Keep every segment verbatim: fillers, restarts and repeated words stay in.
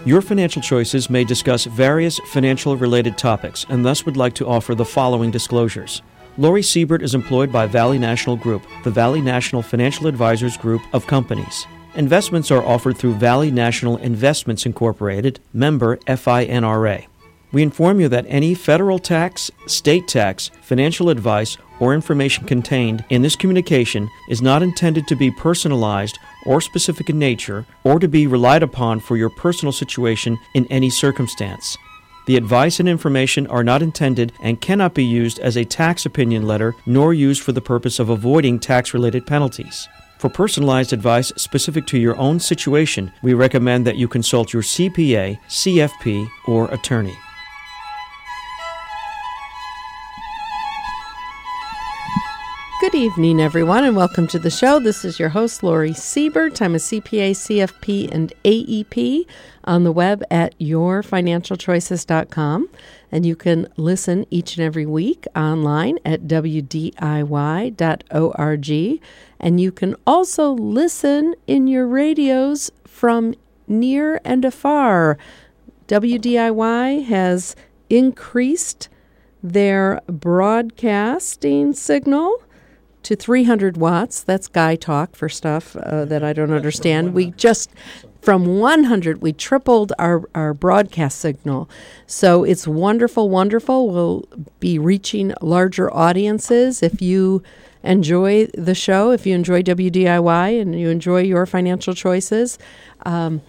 Your Financial Choices may discuss various financial-related topics and thus would like to offer the following disclosures. Lori Siebert is employed by Valley National Group, the Valley National Financial Advisors Group of companies. Investments are offered through Valley National Investments Incorporated, member F I N R A. We inform you that any federal tax, state tax, financial advice, or information contained in this communication is not intended to be personalized or specific in nature, or to be relied upon for your personal situation in any circumstance. The advice and information are not intended and cannot be used as a tax opinion letter, nor used for the purpose of avoiding tax-related penalties. For personalized advice specific to your own situation, we recommend that you consult your C P A, C F P, or attorney. Good evening, everyone, and welcome to the show. This is your host, Lori Siebert. I'm a C P A, C F P, and A E P on the web at your financial choices dot com. And you can listen each and every week online at w d i y dot org. And you can also listen in your radios from near and afar. W D I Y has increased their broadcasting signal to three hundred watts. That's guy talk for stuff uh, that I don't understand. We just, from one hundred, we tripled our, our broadcast signal. So it's wonderful, wonderful. We'll be reaching larger audiences. If you enjoy the show, if you enjoy W D I Y and you enjoy your financial choices, um,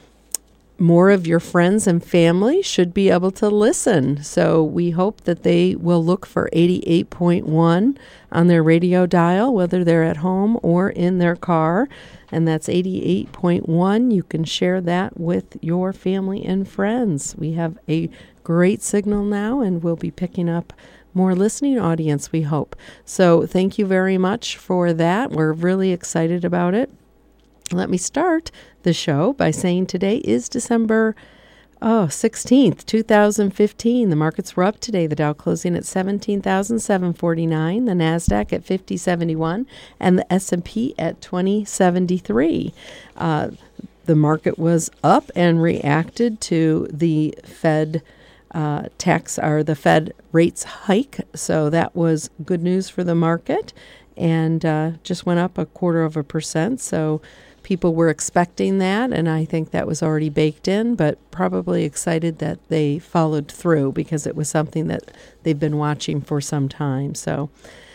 more of your friends and family should be able to listen. So we hope that they will look for eighty-eight point one on their radio dial, whether they're at home or in their car. And that's eighty-eight point one. You can share that with your family and friends. We have a great signal now, and we'll be picking up more listening audience, we hope. So thank you very much for that. We're really excited about it. Let me start the show by saying today is December oh, sixteenth, two thousand fifteen. The markets were up today. The Dow closing at seventeen thousand seven hundred forty-nine, the NASDAQ at fifty seventy-one, and the S and P at twenty seventy-three. Uh, the market was up and reacted to the Fed uh, tax or the Fed rates hike. So that was good news for the market, and uh, just went up a quarter of a percent. So people were expecting that, and I think that was already baked in, but probably excited that they followed through because it was something that they've been watching for some time. So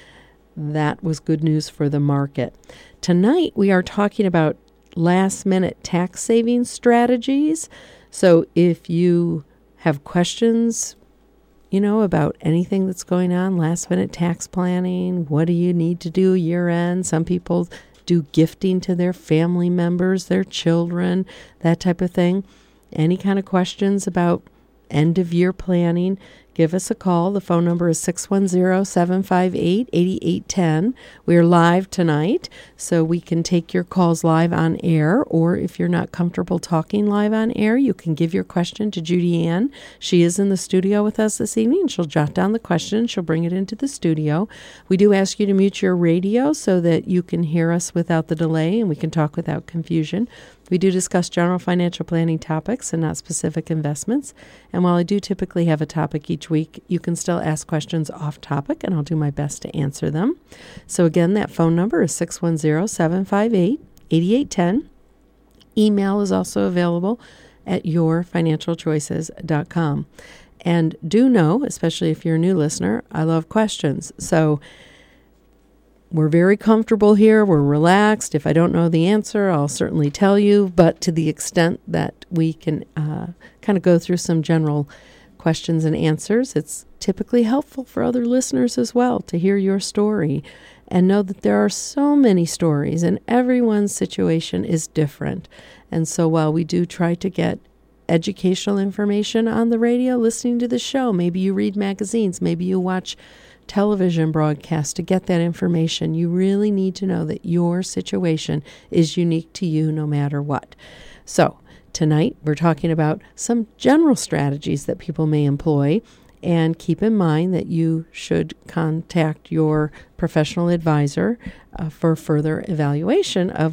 that was good news for the market. Tonight, we are talking about last-minute tax saving strategies. So if you have questions, you know, about anything that's going on, last-minute tax planning, what do you need to do year-end? Some people do gifting to their family members, their children, that type of thing. Any kind of questions about end-of-year planning, give us a call. The phone number is six one zero, seven five eight, eight eight one zero. We're live tonight, so we can take your calls live on air, or if you're not comfortable talking live on air, you can give your question to Judy Ann. She is in the studio with us this evening. She'll jot down the question. She'll bring it into the studio. We do ask you to mute your radio so that you can hear us without the delay and we can talk without confusion. We do discuss general financial planning topics and not specific investments. And while I do typically have a topic each week, you can still ask questions off topic, and I'll do my best to answer them. So again, that phone number is six one zero, seven five eight, eight eight one zero. Email is also available at your financial choices dot com. And do know, especially if you're a new listener, I love questions. So we're very comfortable here. We're relaxed. If I don't know the answer, I'll certainly tell you. But to the extent that we can uh, kind of go through some general questions and answers, it's typically helpful for other listeners as well to hear your story and know that there are so many stories and everyone's situation is different. And so while we do try to get educational information on the radio, listening to the show, maybe you read magazines, maybe you watch television broadcasts to get that information, you really need to know that your situation is unique to you no matter what. So tonight we're talking about some general strategies that people may employ, and keep in mind that you should contact your professional advisor uh, for further evaluation of what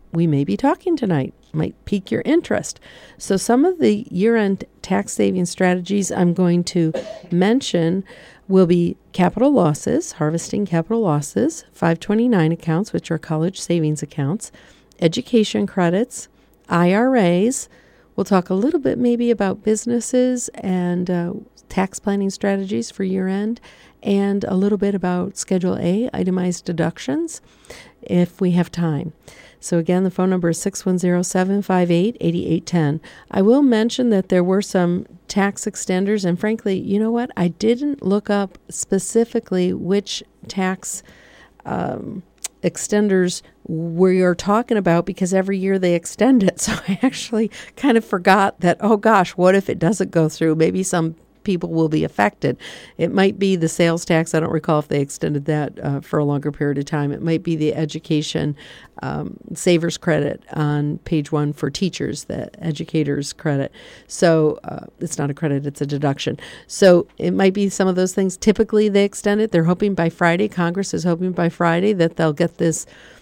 we may be talking tonight. Might pique your interest. So some of the year-end tax saving strategies I'm going to mention will be capital losses, harvesting capital losses, five twenty-nine accounts, which are college savings accounts, education credits, I R As. We'll talk a little bit maybe about businesses and uh, tax planning strategies for year-end, and a little bit about Schedule A, itemized deductions, if we have time. So again, the phone number is six one zero, seven five eight, eight eight one zero. I will mention that there were some tax extenders, and frankly, you know what? I didn't look up specifically which tax um, extenders we are talking about, because every year they extend it. So I actually kind of forgot that, oh gosh, what if it doesn't go through? Maybe some people will be affected. It might be the sales tax. I don't recall if they extended that uh, for a longer period of time. It might be the education um, savers credit on page one for teachers, the educators credit. So uh, it's not a credit, it's a deduction. So it might be some of those things. Typically they extend it. They're hoping by Friday, Congress is hoping by Friday that they'll get this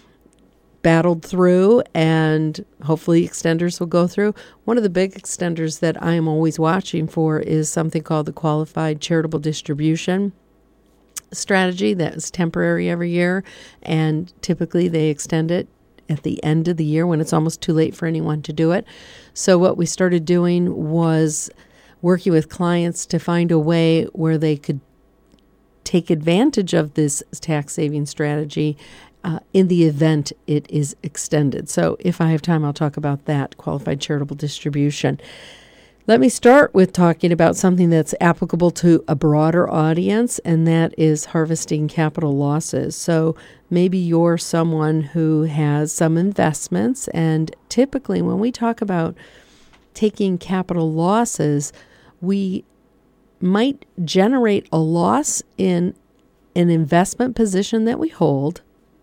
battled through, and hopefully extenders will go through. One of the big extenders that I am always watching for is something called the qualified charitable distribution strategy. That is temporary every year, and typically they extend it at the end of the year when it's almost too late for anyone to do it. So what we started doing was working with clients to find a way where they could take advantage of this tax saving strategy Uh, in the event it is extended. So if I have time, I'll talk about that, qualified charitable distribution. Let me start with talking about something that's applicable to a broader audience, and that is harvesting capital losses. So maybe you're someone who has some investments, and typically when we talk about taking capital losses, we might generate a loss in an investment position that we hold,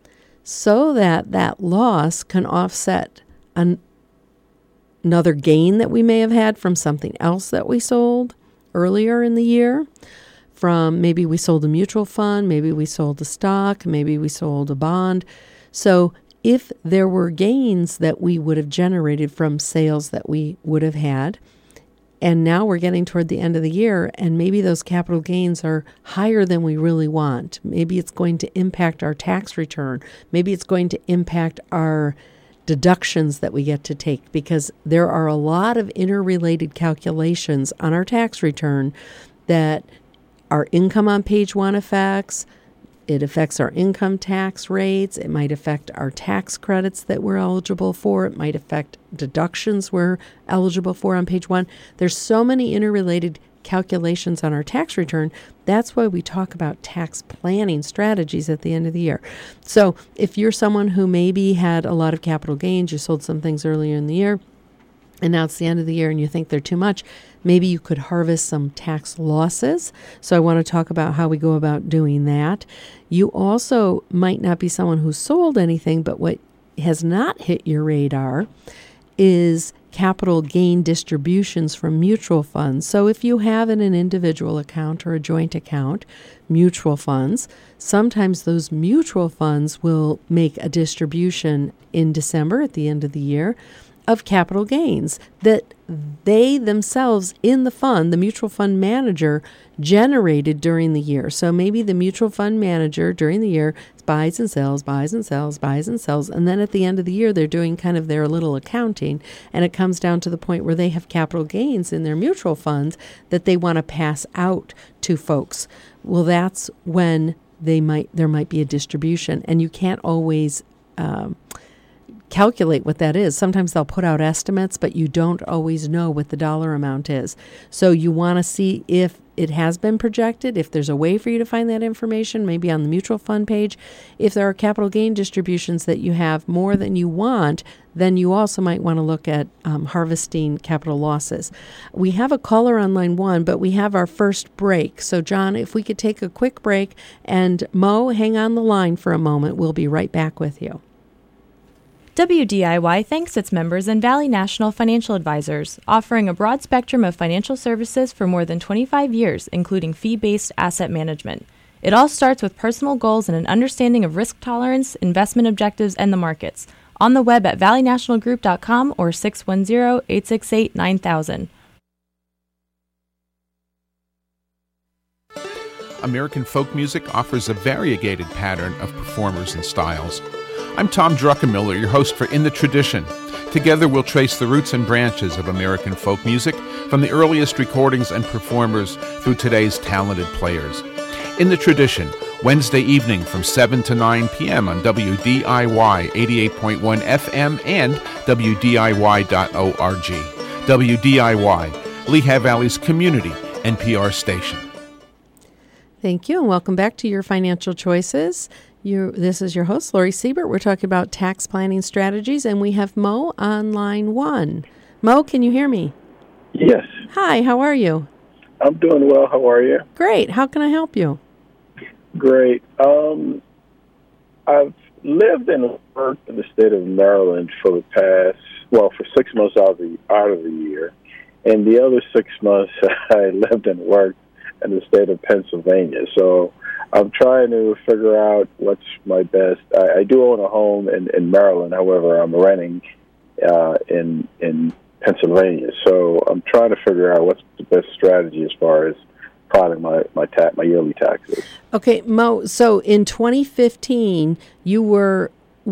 so that that loss can offset an, another gain that we may have had from something else that we sold earlier in the year. From maybe we sold a mutual fund, maybe we sold a stock, maybe we sold a bond. So if there were gains that we would have generated from sales that we would have had, and now we're getting toward the end of the year, and maybe those capital gains are higher than we really want. Maybe it's going to impact our tax return. Maybe it's going to impact our deductions that we get to take, because there are a lot of interrelated calculations on our tax return that our income on page one affects. It affects our income tax rates. It might affect our tax credits that we're eligible for. It might affect deductions we're eligible for on page one. There's so many interrelated calculations on our tax return. That's why we talk about tax planning strategies at the end of the year. So if you're someone who maybe had a lot of capital gains, you sold some things earlier in the year, and now it's the end of the year and you think they're too much, maybe you could harvest some tax losses. So I want to talk about how we go about doing that. You also might not be someone who sold anything, but what has not hit your radar is capital gain distributions from mutual funds. So if you have in an individual account or a joint account, mutual funds, sometimes those mutual funds will make a distribution in December at the end of the year of capital gains that they themselves in the fund, the mutual fund manager, generated during the year. So maybe the mutual fund manager during the year buys and sells, buys and sells, buys and sells, and then at the end of the year they're doing kind of their little accounting, and it comes down to the point where they have capital gains in their mutual funds that they want to pass out to folks. Well, that's when they might there might be a distribution, and you can't always um, calculate what that is. Sometimes they'll put out estimates, but you don't always know what the dollar amount is. So you want to see if it has been projected, if there's a way for you to find that information, maybe on the mutual fund page. If there are capital gain distributions that you have more than you want, then you also might want to look at um, harvesting capital losses. We have a caller on line one, but we have our first break. So John, if we could take a quick break, and Mo, hang on the line for a moment. We'll be right back with you. W D I Y thanks its members and Valley National Financial Advisors, offering a broad spectrum of financial services for more than twenty-five years, including fee-based asset management. It all starts with personal goals and an understanding of risk tolerance, investment objectives, and the markets, On the web at valley national group dot com or six one zero, eight six eight, nine thousand. American folk music offers a variegated pattern of performers and styles. I'm Tom Druckenmiller, your host for In the Tradition. Together we'll trace the roots and branches of American folk music from the earliest recordings and performers through today's talented players. In the Tradition, Wednesday evening from seven to nine p.m. on W D I Y eighty-eight point one F M and W D I Y dot org. W D I Y, Lehigh Valley's community N P R station. Thank you, and welcome back to Your Financial Choices. You, this is your host, Lori Siebert. We're talking about tax planning strategies, and we have Mo on line one. Mo, can you hear me? Yes. Hi, how are you? I'm doing well. How are you? Great. How can I help you? Great. Um, I've lived and worked in the state of Maryland for the past, well, for six months out of the, out of the year. And the other six months, I lived and worked in the state of Pennsylvania. So I'm trying to figure out what's my best. I, I do own a home in, in Maryland. However, I'm renting uh, in in Pennsylvania. So I'm trying to figure out what's the best strategy as far as filing my my, ta- my yearly taxes. Okay, Mo, so in twenty fifteen, you were,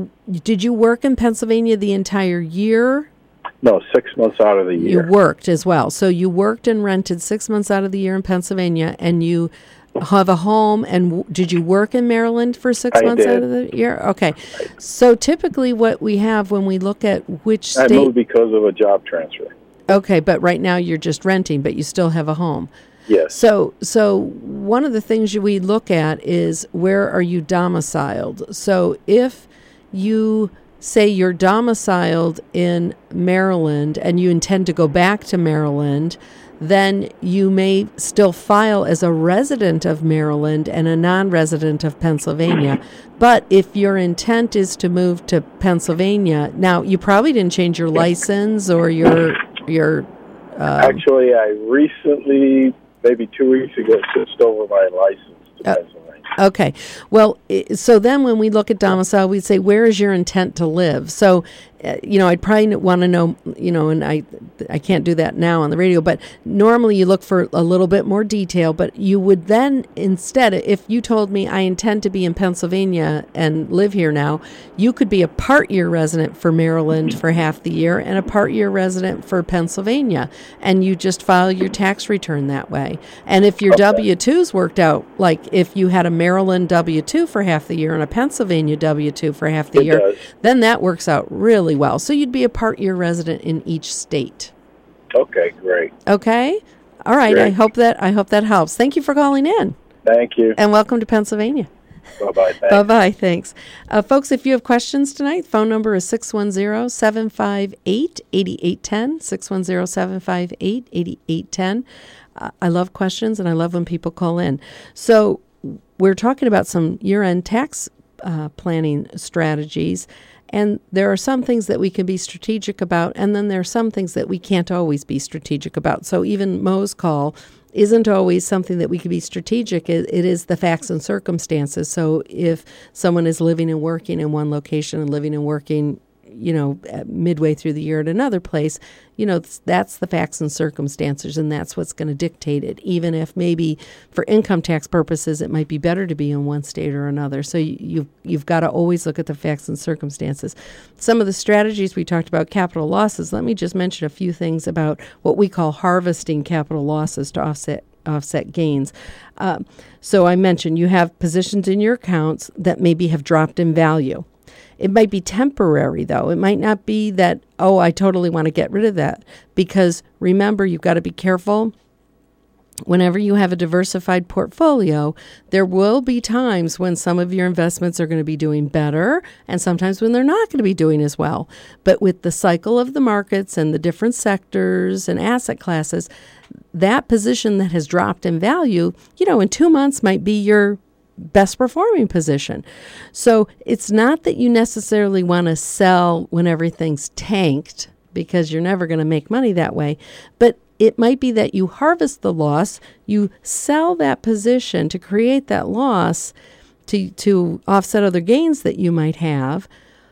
did you work in Pennsylvania the entire year? No, six months out of the year. You worked as well. So you worked and rented six months out of the year in Pennsylvania, and you have a home. And w- did you work in Maryland for six I months did. out of the year? Okay. So typically what we have when we look at which I state... moved because of a job transfer. Okay, but right now you're just renting, but you still have a home. Yes. So so one of the things we look at is where are you domiciled? So if you say you're domiciled in Maryland and you intend to go back to Maryland, then you may still file as a resident of Maryland and a non-resident of Pennsylvania. But if your intent is to move to Pennsylvania, now you probably didn't change your license or your your. Um, Actually, I recently, maybe two weeks ago, switched over my license to uh, Pennsylvania. Okay. Well, i- so then when we look at domicile, we'd say, where is your intent to live? So, uh, you know, I'd probably want to know, you know, and I I can't do that now on the radio, but normally you look for a little bit more detail, but you would then instead, if you told me I intend to be in Pennsylvania and live here now, you could be a part-year resident for Maryland for half the year and a part-year resident for Pennsylvania, and you just file your tax return that way. And if your Okay. W two's worked out, like if you had a Maryland W two for half the year and a Pennsylvania W two for half the It year, does. then that works out really well. So you'd be a part-year resident in each state. Okay, great. Okay? All right. I Great. hope that I hope that helps. Thank you for calling in, Thank you. and welcome to Pennsylvania. Bye-bye. Thanks. Bye-bye. Thanks. Uh, folks, if you have questions tonight, phone number is six one zero, seven five eight, eight eight one zero, six one zero, seven five eight, eight eight one zero. Uh, I love questions, and I love when people call in. So we're talking about some year-end tax uh, planning strategies, and there are some things that we can be strategic about, and then there are some things that we can't always be strategic about. So even Mo's call isn't always something that we can be strategic. It, it is the facts and circumstances. So if someone is living and working in one location and living and working, you know, midway through the year at another place, you know, that's the facts and circumstances, and that's what's going to dictate it. Even if maybe for income tax purposes, it might be better to be in one state or another. So you, you've, you've got to always look at the facts and circumstances. Some of the strategies we talked about, capital losses, let me just mention a few things about what we call harvesting capital losses to offset offset gains. Uh, so I mentioned you have positions in your accounts that maybe have dropped in value. It might be temporary, though. It might not be that, oh, I totally want to get rid of that. Because remember, you've got to be careful. Whenever you have a diversified portfolio, there will be times when some of your investments are going to be doing better and sometimes when they're not going to be doing as well. But with the cycle of the markets and the different sectors and asset classes, that position that has dropped in value, you know, in two months might be your best performing position. So it's not that you necessarily want to sell when everything's tanked, because you're never going to make money that way. But it might be that you harvest the loss, you sell that position to create that loss to, to offset other gains that you might have.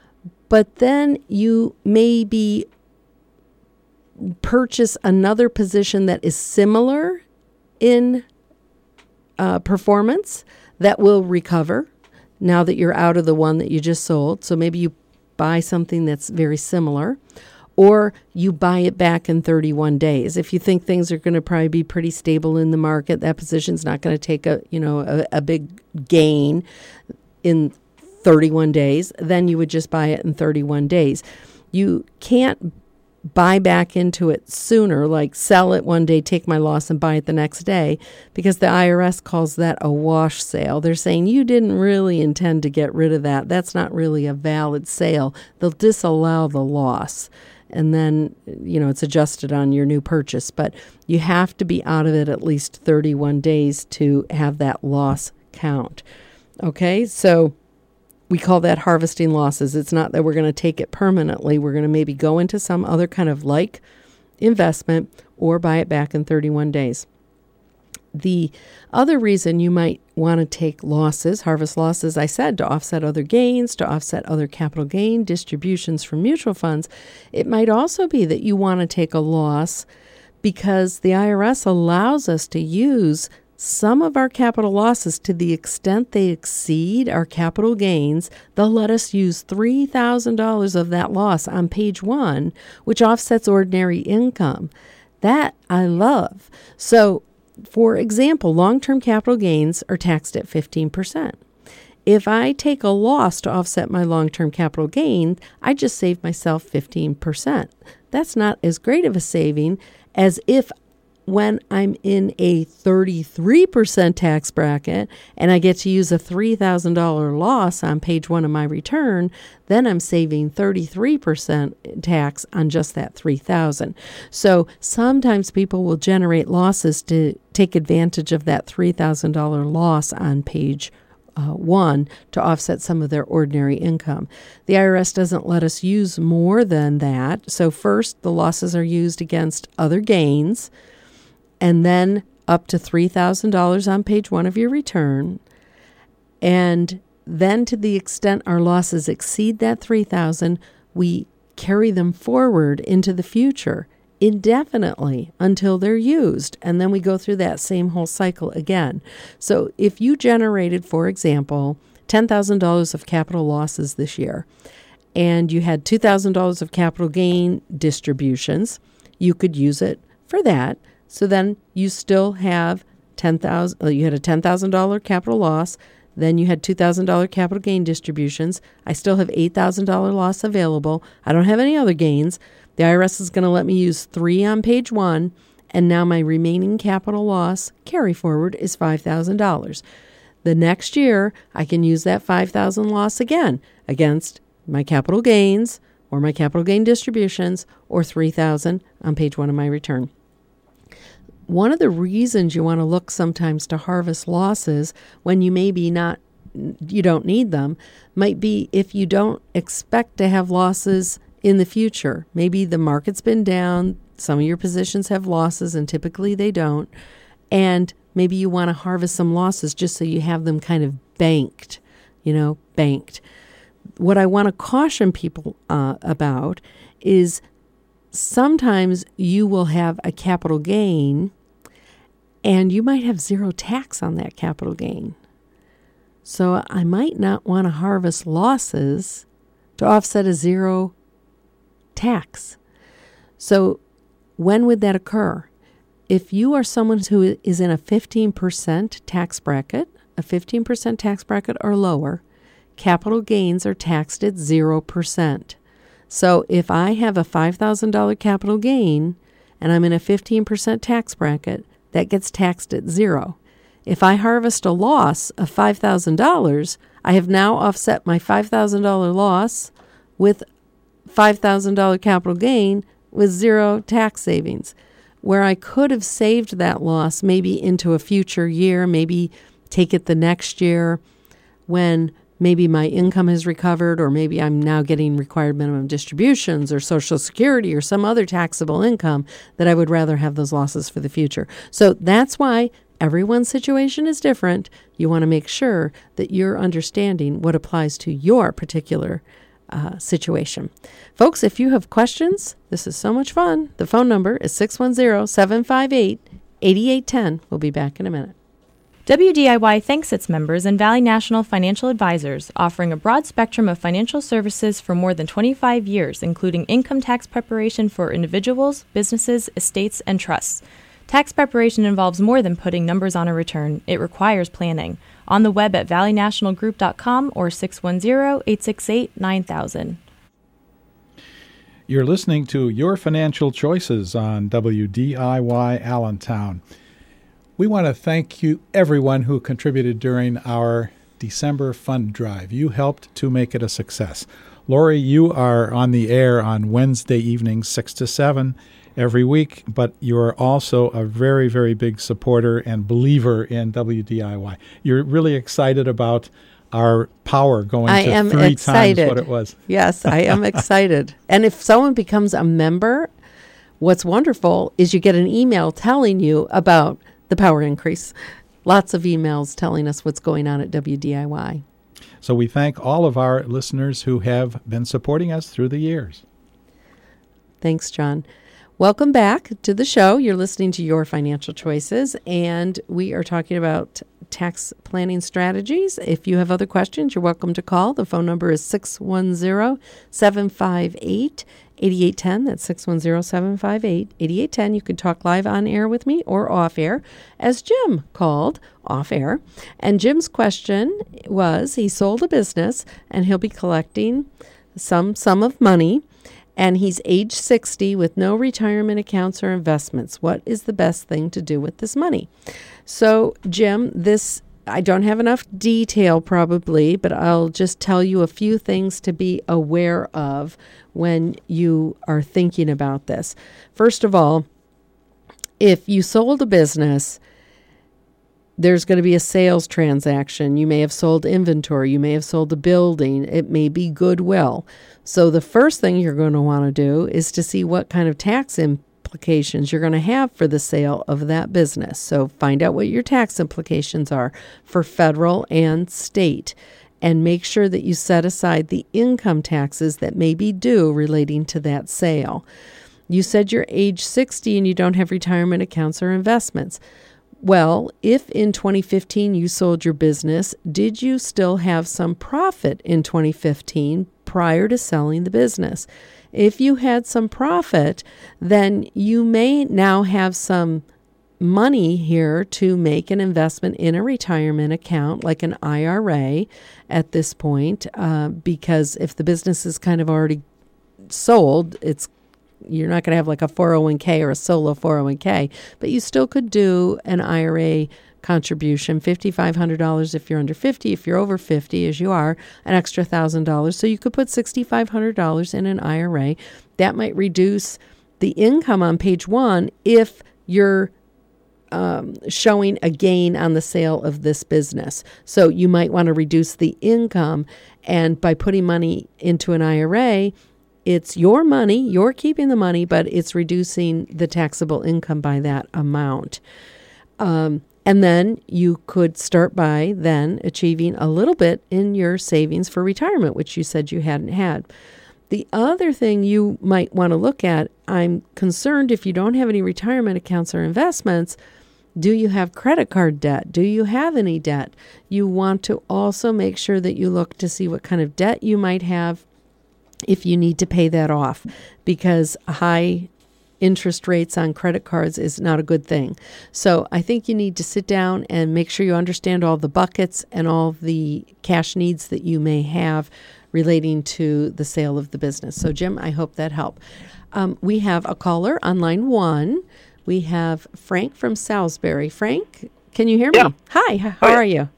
but then you maybe purchase another position that is similar in uh, performance that will recover now that you're out of the one that you just sold. So maybe you buy something that's very similar, or you buy it back in thirty-one days. If you think things are going to probably be pretty stable in the market, that position's not going to take a, you know, a, a big gain in thirty-one days, then you would just buy it in thirty-one days. You can't buy back into it sooner, like sell it one day, take my loss, and buy it the next day, because the I R S calls that a wash sale. They're saying you didn't really intend to get rid of that. That's not really a valid sale. They'll disallow the loss, and then, you know, it's adjusted on your new purchase. But you have to be out of it at least thirty-one days to have that loss count. Okay, so we call that harvesting losses. It's not that we're going to take it permanently. We're going to maybe go into some other kind of like investment or buy it back in thirty-one days. The other reason you might want to take losses, harvest losses, I said, to offset other gains, to offset other capital gain distributions from mutual funds, it might also be that you want to take a loss because the I R S allows us to use some of our capital losses to the extent they exceed our capital gains. They'll let us use three thousand dollars of that loss on page one, which offsets ordinary income. That I love. So, for example, long-term capital gains are taxed at fifteen percent. If I take a loss to offset my long-term capital gain, I just save myself fifteen percent. That's not as great of a saving as if when I'm in a thirty-three percent tax bracket and I get to use a three thousand dollars loss on page one of my return, then I'm saving thirty-three percent tax on just that three thousand dollars. So sometimes people will generate losses to take advantage of that three thousand dollars loss on page Uh, one to offset some of their ordinary income. The I R S doesn't let us use more than that. So first, the losses are used against other gains, and then up to three thousand dollars on page one of your return. And then to the extent our losses exceed that three thousand dollars, we carry them forward into the future indefinitely until they're used. And then we go through that same whole cycle again. So if you generated, for example, ten thousand dollars of capital losses this year, and you had two thousand dollars of capital gain distributions, you could use it for that. So then you still have ten thousand dollars, you had a ten thousand dollars capital loss, then you had two thousand dollars capital gain distributions. I still have eight thousand dollars loss available. I don't have any other gains. The I R S is going to let me use three on page one, and now my remaining capital loss carry forward is five thousand dollars. The next year, I can use that five thousand dollars loss again against my capital gains or my capital gain distributions, or three thousand dollars on page one of my return. One of the reasons you want to look sometimes to harvest losses when you maybe not, you don't need them, might be if you don't expect to have losses in the future. Maybe the market's been down, some of your positions have losses, and typically they don't, and maybe you want to harvest some losses just so you have them kind of banked, you know, banked. What I want to caution people uh, about is sometimes you will have a capital gain and you might have zero tax on that capital gain. So I might not want to harvest losses to offset a zero tax. So when would that occur? If you are someone who is in a fifteen percent tax bracket, a fifteen percent tax bracket or lower, capital gains are taxed at zero percent. So if I have a five thousand dollars capital gain and I'm in a fifteen percent tax bracket, that gets taxed at zero. If I harvest a loss of five thousand dollars, I have now offset my five thousand dollars loss with five thousand dollars capital gain with zero tax savings. Where I could have saved that loss maybe into a future year, maybe take it the next year when maybe my income has recovered, or maybe I'm now getting required minimum distributions or Social Security or some other taxable income, that I would rather have those losses for the future. So that's why everyone's situation is different. You want to make sure that you're understanding what applies to your particular uh, situation. Folks, if you have questions, this is so much fun. The phone number is six one zero, seven five eight, eight eight one zero. We'll be back in a minute. W D I Y thanks its members and Valley National Financial Advisors, offering a broad spectrum of financial services for more than twenty-five years, including income tax preparation for individuals, businesses, estates, and trusts. Tax preparation involves more than putting numbers on a return. It requires planning. On the web at valley national group dot com or six one zero, eight six eight, nine thousand. You're listening to Your Financial Choices on W D I Y Allentown. We want to thank you, everyone who contributed during our December fund drive. You helped to make it a success. Lori, you are on the air on Wednesday evenings, six to seven every week, but you are also a very, very big supporter and believer in W D I Y. You're really excited about our power going I to am three excited. times what it was. Yes, I am excited. And if someone becomes a member, what's wonderful is you get an email telling you about the power increase. Lots of emails telling us what's going on at W D I Y. So we thank all of our listeners who have been supporting us through the years. Thanks, John. Welcome back to the show. You're listening to Your Financial Choices, and we are talking about tax planning strategies. If you have other questions, you're welcome to call. The phone number is six one zero, seven five eight, eight eight one zero. That's six one zero, seven five eight, eight eight one zero. You can talk live on air with me or off air, as Jim called off air. And Jim's question was, he sold a business and he'll be collecting some sum of money, and he's age sixty with no retirement accounts or investments. What is the best thing to do with this money? So, Jim, this, I don't have enough detail probably, but I'll just tell you a few things to be aware of when you are thinking about this. First of all, if you sold a business, there's going to be a sales transaction. You may have sold inventory. You may have sold a building. It may be goodwill. So the first thing you're going to want to do is to see what kind of tax implications you're going to have for the sale of that business. So find out what your tax implications are for federal and state, and make sure that you set aside the income taxes that may be due relating to that sale. You said you're age sixty and you don't have retirement accounts or investments. Well, if in twenty fifteen you sold your business, did you still have some profit in twenty fifteen prior to selling the business? If you had some profit, then you may now have some money here to make an investment in a retirement account like an I R A at this point, uh, because if the business is kind of already sold, it's you're not going to have like a four oh one k or a solo four oh one k, but you still could do an I R A contribution, five thousand five hundred dollars if you're under fifty. If you're over fifty, as you are, an extra one thousand dollars. So you could put six thousand five hundred dollars in an I R A. That might reduce the income on page one if you're um, showing a gain on the sale of this business. So you might want to reduce the income, and by putting money into an I R A, it's your money, you're keeping the money, but it's reducing the taxable income by that amount. Um, and then you could start by then achieving a little bit in your savings for retirement, which you said you hadn't had. The other thing you might want to look at, I'm concerned if you don't have any retirement accounts or investments, do you have credit card debt? Do you have any debt? You want to also make sure that you look to see what kind of debt you might have if you need to pay that off, because high interest rates on credit cards is not a good thing. So I think you need to sit down and make sure you understand all the buckets and all the cash needs that you may have relating to the sale of the business. So, Jim, I hope that helped. Um, we have a caller on line one. We have Frank from Salisbury. Frank, can you hear me? Yeah. Hi, how oh, yeah. are you?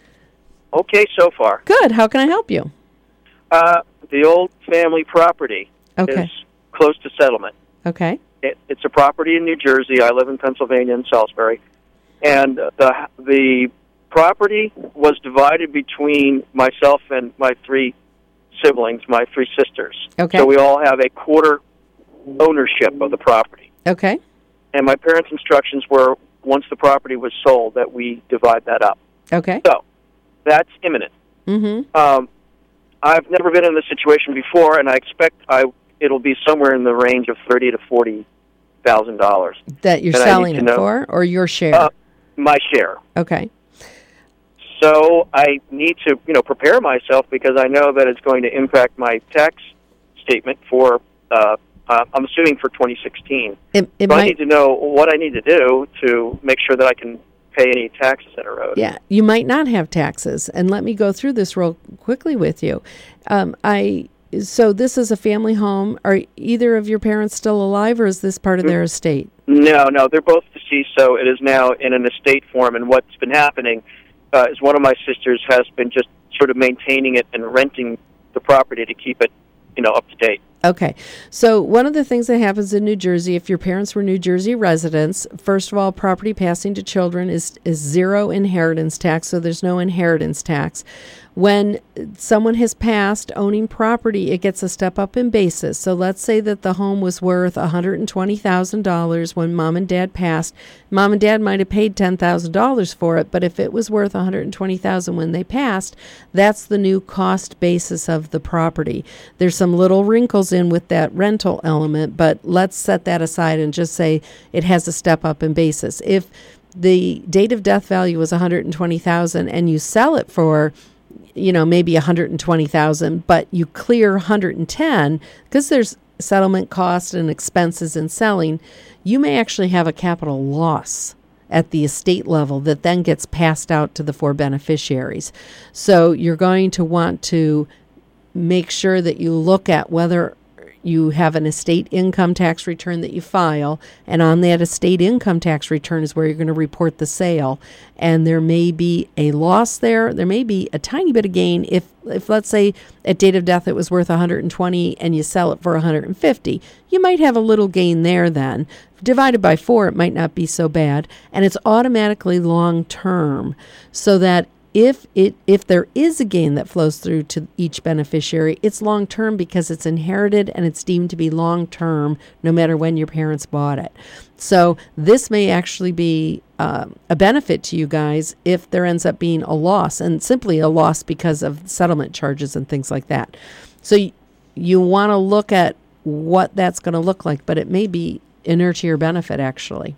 Okay, so far. Good. How can I help you? Uh, the old family property Okay. is close to settlement. Okay. It, it's a property in New Jersey. I live in Pennsylvania in Salisbury. And the the property was divided between myself and my three siblings, my three sisters. Okay. So we all have a quarter ownership of the property. Okay. And my parents' instructions were, once the property was sold, that we divide that up. Okay. So that's imminent. Mm-hmm. Um, I've never been in this situation before, and I expect I it'll be somewhere in the range of thirty to forty thousand dollars that you're and selling it know, for, or your share. Uh, my share. Okay. So I need to, you know, prepare myself because I know that it's going to impact my tax statement for. Uh, uh, I'm assuming for twenty sixteen. It, it so might, I need to know what I need to do to make sure that I can pay any taxes that are owed. Yeah, you might not have taxes, and let me go through this real quickly with you. Um, I so this is a family home. Are either of your parents still alive, or is this part of their estate? No, no, they're both deceased, so it is now in an estate form. And what's been happening uh, is one of my sisters has been just sort of maintaining it and renting the property to keep it, you know, up to date. Okay. So one of the things that happens in New Jersey, if your parents were New Jersey residents, first of all, property passing to children is, is zero inheritance tax, so there's no inheritance tax. When someone has passed owning property, it gets a step up in basis. So let's say that the home was worth one hundred twenty thousand dollars when mom and dad passed. Mom and dad might have paid ten thousand dollars for it, but if it was worth one hundred twenty thousand dollars when they passed, that's the new cost basis of the property. There's some little wrinkles in with that rental element, but let's set that aside and just say it has a step up in basis. If the date of death value was one hundred twenty thousand dollars and you sell it for, you know, maybe one hundred twenty thousand dollars, but you clear one hundred ten because there's settlement costs and expenses in selling, you may actually have a capital loss at the estate level that then gets passed out to the four beneficiaries. So you're going to want to make sure that you look at whether you have an estate income tax return that you file, and on that estate income tax return is where you're going to report the sale. And there may be a loss there. There may be a tiny bit of gain if, if let's say, at date of death it was worth one hundred twenty and you sell it for one hundred fifty. You might have a little gain there then. Divided by four, it might not be so bad. And it's automatically long-term so that If it if there is a gain that flows through to each beneficiary, it's long-term because it's inherited and it's deemed to be long-term no matter when your parents bought it. So this may actually be uh, a benefit to you guys if there ends up being a loss, and simply a loss because of settlement charges and things like that. So y- you want to look at what that's going to look like, but it may be inure to your benefit, actually.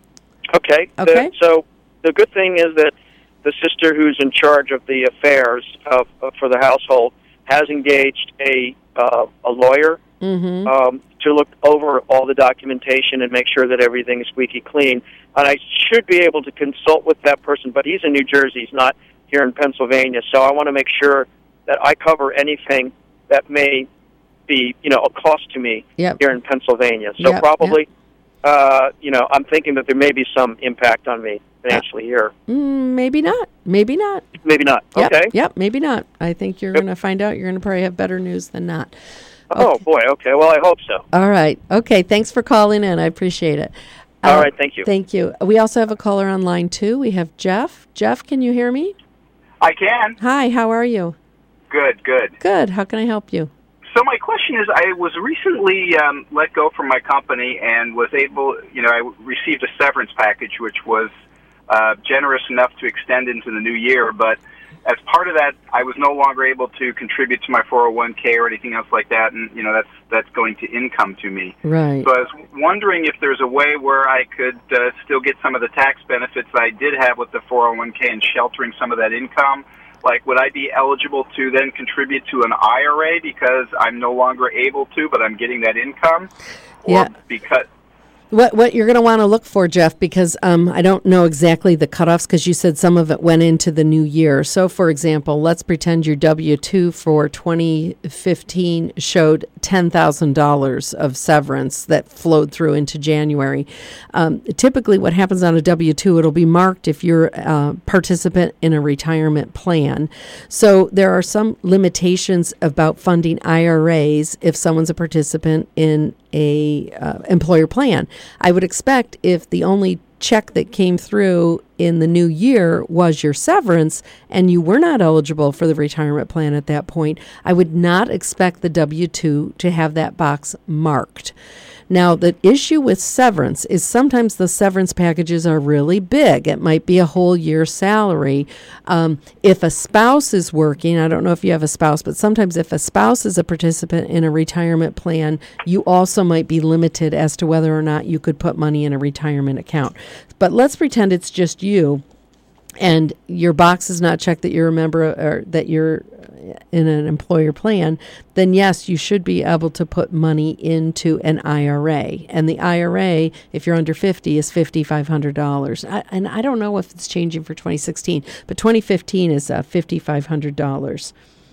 Okay. Okay. The, so the good thing is that the sister who's in charge of the affairs of, of, for the household has engaged a uh, a lawyer mm-hmm. um, to look over all the documentation and make sure that everything is squeaky clean. And I should be able to consult with that person, but he's in New Jersey. He's not here in Pennsylvania. So I want to make sure that I cover anything that may be, you know, a cost to me yep. here in Pennsylvania. So yep. probably, yep. Uh, you know, I'm thinking that there may be some impact on me financially here. Mm, maybe not. Maybe not. Maybe not. Yep. Okay. Yep, maybe not. I think you're Yep. going to find out. You're going to probably have better news than not. Oh, Okay. boy. Okay. Well, I hope so. All right. Okay, thanks for calling in. I appreciate it. All Uh, right. Thank you. Thank you. We also have a caller on line two. We have Jeff. Jeff, can you hear me? I can. Hi, how are you? Good, good. Good. How can I help you? So my question is, I was recently um, let go from my company and was able, you know, I received a severance package, which was uh, generous enough to extend into the new year. But as part of that, I was no longer able to contribute to my four oh one k or anything else like that, and you know, that's that's going to income to me. Right. So I was wondering if there's a way where I could uh, still get some of the tax benefits I did have with the four oh one k and sheltering some of that income. Like, would I be eligible to then contribute to an I R A because I'm no longer able to, but I'm getting that income? Or Yeah. because What what you're going to want to look for, Jeff, because um, I don't know exactly the cutoffs because you said some of it went into the new year. So, for example, let's pretend your W two for twenty fifteen showed ten thousand dollars of severance that flowed through into January. Um, typically, what happens on a W two, it'll be marked if you're a participant in a retirement plan. So there are some limitations about funding I R As if someone's a participant in a uh, employer plan. I would expect if the only check that came through in the new year was your severance and you were not eligible for the retirement plan at that point, I would not expect the W two to have that box marked. Now, the issue with severance is sometimes the severance packages are really big. It might be a whole year's salary. Um, if a spouse is working, I don't know if you have a spouse, but sometimes if a spouse is a participant in a retirement plan, you also might be limited as to whether or not you could put money in a retirement account. But let's pretend it's just you and your box is not checked that you're a member or that you're in an employer plan, then yes, you should be able to put money into an I R A. And the I R A, if you're under fifty, is five thousand five hundred dollars. I, and I don't know if it's changing for twenty sixteen, but twenty fifteen is uh, five thousand five hundred dollars.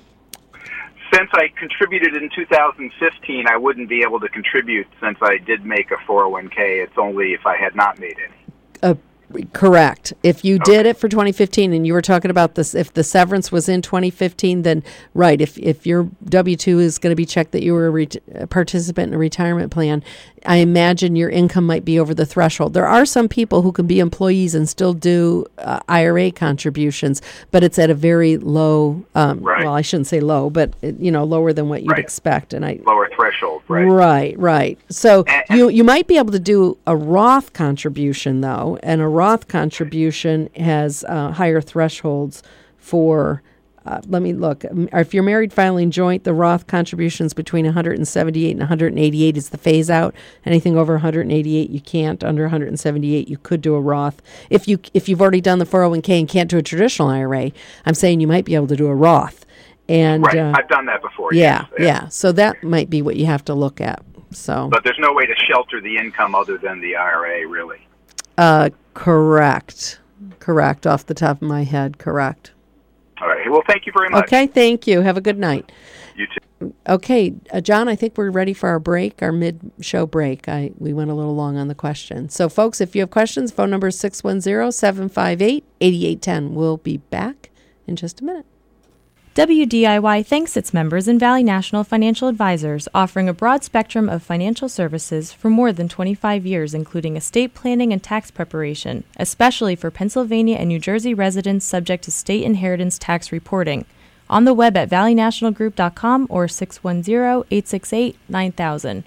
Since I contributed in two thousand fifteen, I wouldn't be able to contribute since I did make a four oh one k. It's only if I had not made any. Uh, Correct. If you Okay. did it for twenty fifteen and you were talking about this, if the severance was in twenty fifteen, then right, if if your W two is going to be checked that you were a, ret- a participant in a retirement plan, I imagine your income might be over the threshold. There are some people who can be employees and still do uh, I R A contributions, but it's at a very low, um, Right. well, I shouldn't say low, but, you know, lower than what you'd Right. expect. And I Lower threshold, right? Right, right. So And- you you might be able to do a Roth contribution, though, and a Roth contribution has uh, higher thresholds for, uh, let me look, Um, if you're married filing joint, the Roth contributions between one hundred seventy-eight and one hundred eighty-eight is the phase out. Anything over one hundred eighty-eight, you can't. Under one hundred seventy-eight, you could do a Roth. If, you, if you've already done the four oh one k and can't do a traditional I R A, I'm saying you might be able to do a Roth. And Right. uh, I've done that before. yeah, yes. yeah. So that might be what you have to look at. So, But there's no way to shelter the income other than the I R A, really. uh, correct, correct. Off the top of my head, correct. All right. Well, thank you very much. Okay, thank you. Have a good night. You too. Okay, uh, John, I think we're ready for our break, our mid-show break. I we went a little long on the question. So, folks, if you have questions, phone number is six one zero, seven five eight, eight eight one zero. We'll be back in just a minute. W D I Y thanks its members and Valley National Financial Advisors, offering a broad spectrum of financial services for more than twenty-five years, including estate planning and tax preparation, especially for Pennsylvania and New Jersey residents subject to state inheritance tax reporting. On the web at valley national group dot com or six one zero, eight six eight, nine thousand.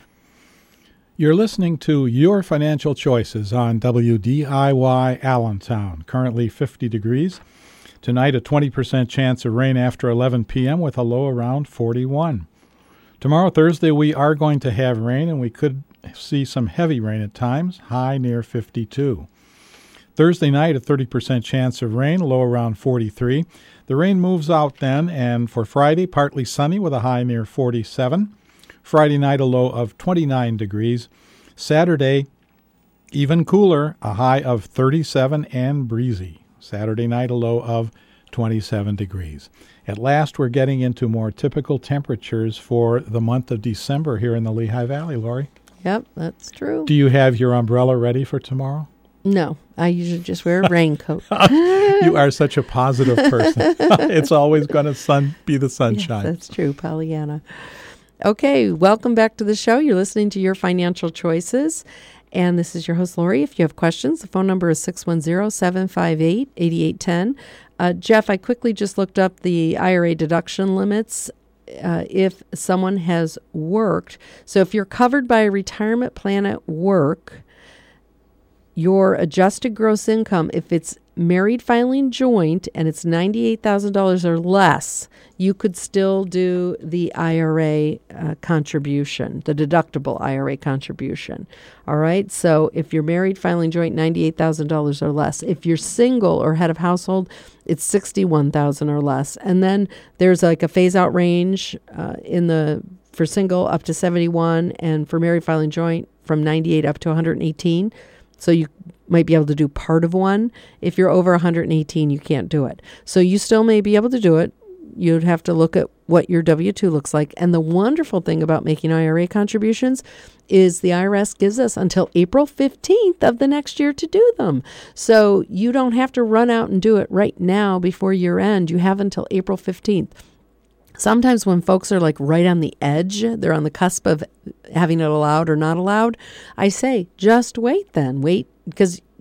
You're listening to Your Financial Choices on W D I Y Allentown, currently fifty degrees. Tonight, a twenty percent chance of rain after eleven p.m. with a low around forty-one. Tomorrow, Thursday, we are going to have rain, and we could see some heavy rain at times, high near fifty-two. Thursday night, a thirty percent chance of rain, low around forty-three. The rain moves out then, and for Friday, partly sunny with a high near forty-seven. Friday night, a low of twenty-nine degrees. Saturday, even cooler, a high of thirty-seven and breezy. Saturday night, a low of twenty-seven degrees. At last, we're getting into more typical temperatures for the month of December here in the Lehigh Valley, Lori. Yep, that's true. Do you have your umbrella ready for tomorrow? No, I usually just wear a raincoat. You are such a positive person. It's always going to sun be the sunshine. Yes, that's true, Pollyanna. Okay, welcome back to the show. You're listening to Your Financial Choices. And this is your host, Lori. If you have questions, the phone number is six one zero, seven five eight, eight eight one zero. Uh, Jeff, I quickly just looked up the I R A deduction limits uh, if someone has worked. So if you're covered by a retirement plan at work, your adjusted gross income, if it's married filing joint and it's ninety-eight thousand dollars or less, you could still do the I R A uh, contribution, the deductible I R A contribution. All right. So if you're married filing joint, ninety-eight thousand dollars or less. If you're single or head of household, it's sixty-one thousand dollars or less. And then there's like a phase out range uh, in the for single up to seventy-one, and for married filing joint from ninety-eight up to one hundred eighteen. So you might be able to do part of one. If you're over one hundred eighteen, you can't do it. So you still may be able to do it. You'd have to look at what your W two looks like. And the wonderful thing about making I R A contributions is the I R S gives us until April fifteenth of the next year to do them. So you don't have to run out and do it right now before year end. You have until April fifteenth. Sometimes when folks are like right on the edge, they're on the cusp of having it allowed or not allowed, I say, just wait then. Wait, because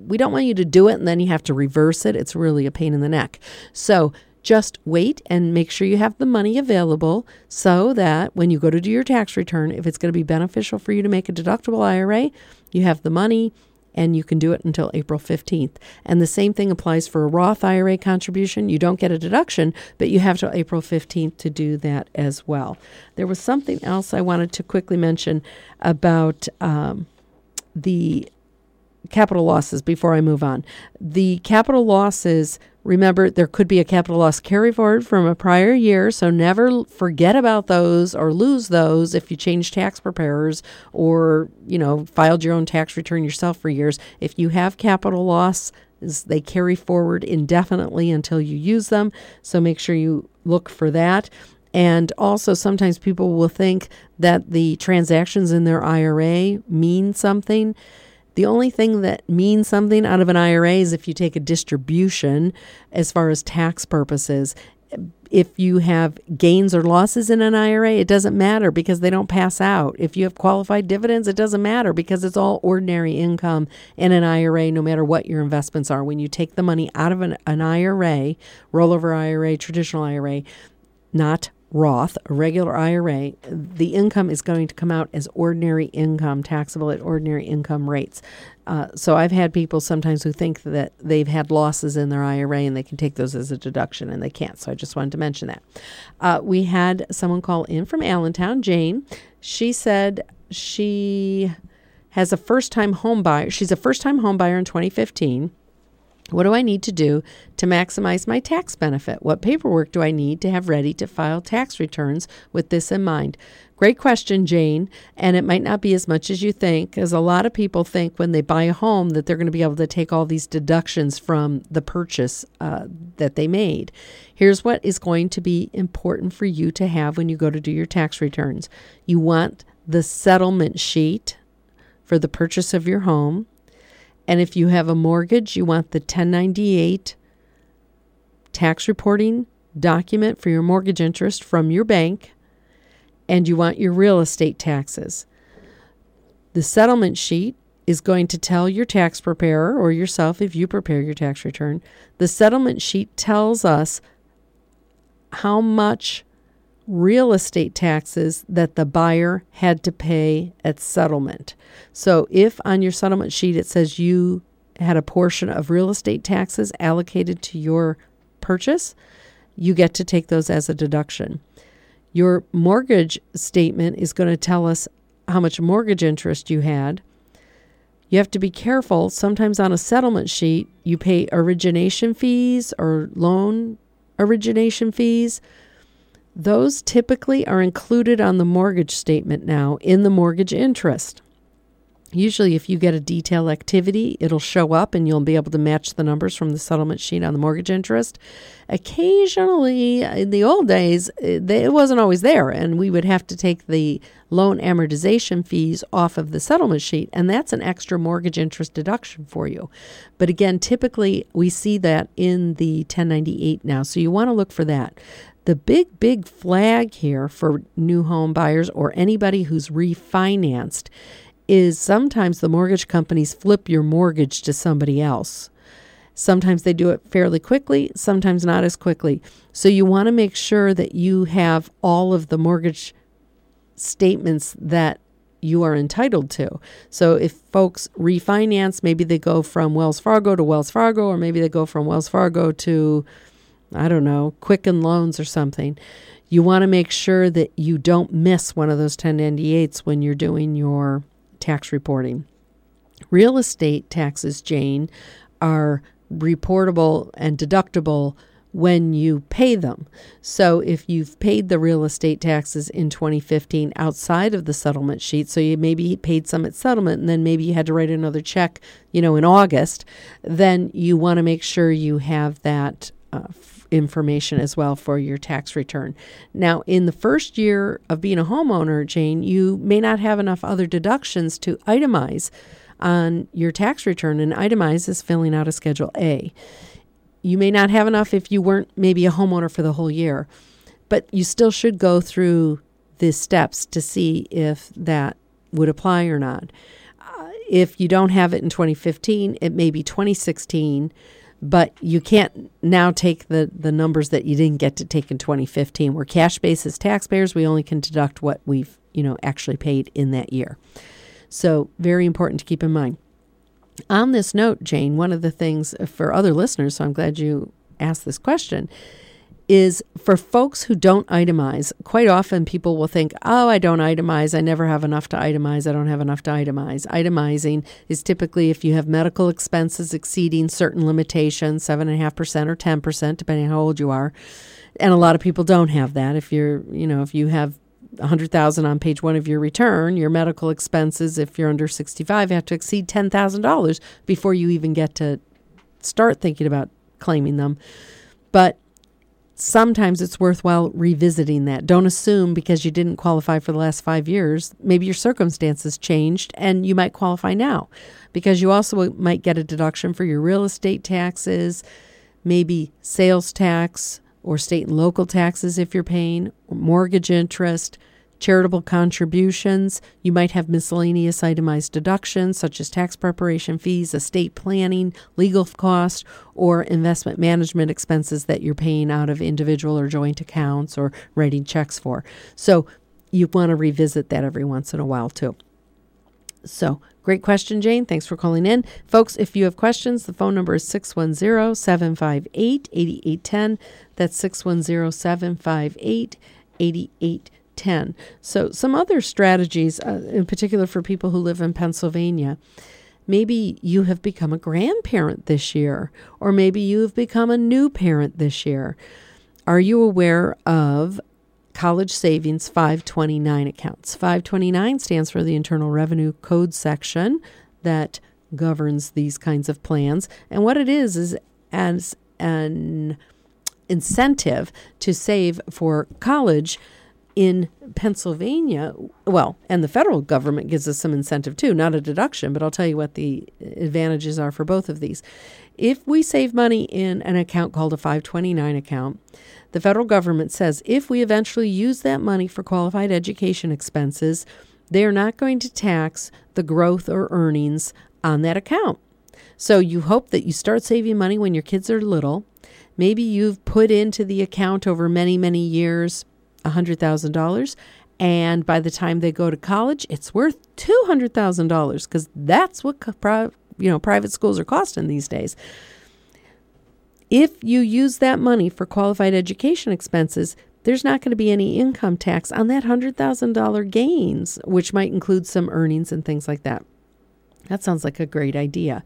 we don't want you to do it and then you have to reverse it. It's really a pain in the neck. So just wait and make sure you have the money available so that when you go to do your tax return, if it's going to be beneficial for you to make a deductible I R A, you have the money and you can do it until April fifteenth. And the same thing applies for a Roth I R A contribution. You don't get a deduction, but you have till April fifteenth to do that as well. There was something else I wanted to quickly mention about um, the capital losses before I move on. The capital losses, remember, there could be a capital loss carry forward from a prior year, so never forget about those or lose those if you change tax preparers or, you know, filed your own tax return yourself for years. If you have capital loss, they carry forward indefinitely until you use them, so make sure you look for that. And also, sometimes people will think that the transactions in their I R A mean something. The only thing that means something out of an I R A is if you take a distribution as far as tax purposes. If you have gains or losses in an I R A, it doesn't matter because they don't pass out. If you have qualified dividends, it doesn't matter because it's all ordinary income in an I R A, no matter what your investments are. When you take the money out of an, an I R A, rollover I R A, traditional I R A, not Roth, a regular I R A, the income is going to come out as ordinary income, taxable at ordinary income rates. Uh, so I've had people sometimes who think that they've had losses in their I R A and they can take those as a deduction, and they can't. So I just wanted to mention that. Uh, we had someone call in from Allentown, Jane. She said she has a first-time home buyer. She's a first-time home buyer in twenty fifteen. What do I need to do to maximize my tax benefit? What paperwork do I need to have ready to file tax returns with this in mind? Great question, Jane, and it might not be as much as you think, because a lot of people think when they buy a home that they're going to be able to take all these deductions from the purchase uh, that they made. Here's what is going to be important for you to have when you go to do your tax returns. You want the settlement sheet for the purchase of your home. And if you have a mortgage, you want the ten ninety-eight tax reporting document for your mortgage interest from your bank, and you want your real estate taxes. The settlement sheet is going to tell your tax preparer or yourself if you prepare your tax return. The settlement sheet tells us how much real estate taxes that the buyer had to pay at settlement. So if on your settlement sheet it says you had a portion of real estate taxes allocated to your purchase, you get to take those as a deduction. Your mortgage statement is going to tell us how much mortgage interest you had. You have to be careful. Sometimes on a settlement sheet, you pay origination fees or loan origination fees. Those typically are included on the mortgage statement now in the mortgage interest. Usually if you get a detail activity, it'll show up and you'll be able to match the numbers from the settlement sheet on the mortgage interest. Occasionally, in the old days, it wasn't always there, and we would have to take the loan amortization fees off of the settlement sheet, and that's an extra mortgage interest deduction for you. But again, typically we see that in the ten ninety-eight now, so you want to look for that. The big, big flag here for new home buyers or anybody who's refinanced is sometimes the mortgage companies flip your mortgage to somebody else. Sometimes they do it fairly quickly, sometimes not as quickly. So you want to make sure that you have all of the mortgage statements that you are entitled to. So if folks refinance, maybe they go from Wells Fargo to Wells Fargo, or maybe they go from Wells Fargo to, I don't know, Quicken Loans or something. You want to make sure that you don't miss one of those ten ninety-eights when you're doing your tax reporting. Real estate taxes, Jane, are reportable and deductible when you pay them. So if you've paid the real estate taxes in twenty fifteen outside of the settlement sheet, so you maybe paid some at settlement and then maybe you had to write another check, you know, in August, then you want to make sure you have that uh, information as well for your tax return. Now, in the first year of being a homeowner, Jane, you may not have enough other deductions to itemize on your tax return, and itemize is filling out a Schedule A. You may not have enough if you weren't maybe a homeowner for the whole year, but you still should go through the steps to see if that would apply or not. Uh, if you don't have it in twenty fifteen, it may be twenty sixteen, but you can't now take the, the numbers that you didn't get to take in twenty fifteen. We're cash basis taxpayers. We only can deduct what we've, you know, actually paid in that year. So very important to keep in mind. On this note, Jane, one of the things for other listeners, so I'm glad you asked this question, is for folks who don't itemize, quite often people will think, oh, I don't itemize. I never have enough to itemize. I don't have enough to itemize. Itemizing is typically if you have medical expenses exceeding certain limitations, seven point five percent or ten percent, depending on how old you are. And a lot of people don't have that. If you're, you know, if you have one hundred thousand dollars on page one of your return, your medical expenses, if you're under sixty-five, have to exceed ten thousand dollars before you even get to start thinking about claiming them. But sometimes it's worthwhile revisiting that. Don't assume because you didn't qualify for the last five years, maybe your circumstances changed and you might qualify now, because you also might get a deduction for your real estate taxes, maybe sales tax or state and local taxes if you're paying, or mortgage interest, charitable contributions. You might have miscellaneous itemized deductions such as tax preparation fees, estate planning, legal costs, or investment management expenses that you're paying out of individual or joint accounts or writing checks for. So you want to revisit that every once in a while too. So great question, Jane. Thanks for calling in. Folks, if you have questions, the phone number is six one zero, seven five eight, eight eight one zero. That's six one zero, seven five eight, eight eight one zero. So some other strategies, uh, in particular for people who live in Pennsylvania. Maybe you have become a grandparent this year, or maybe you have become a new parent this year. Are you aware of College Savings five twenty-nine accounts? five twenty-nine stands for the Internal Revenue Code section that governs these kinds of plans. And what it is is as an incentive to save for college in Pennsylvania. Well, and the federal government gives us some incentive too, not a deduction, but I'll tell you what the advantages are for both of these. If we save money in an account called a five twenty-nine account, the federal government says if we eventually use that money for qualified education expenses, they are not going to tax the growth or earnings on that account. So you hope that you start saving money when your kids are little. Maybe you've put into the account over many, many years one hundred thousand dollars, and by the time they go to college, it's worth two hundred thousand dollars, because that's what you know private schools are costing these days. If you use that money for qualified education expenses, there's not going to be any income tax on that one hundred thousand dollars gains, which might include some earnings and things like that. That sounds like a great idea.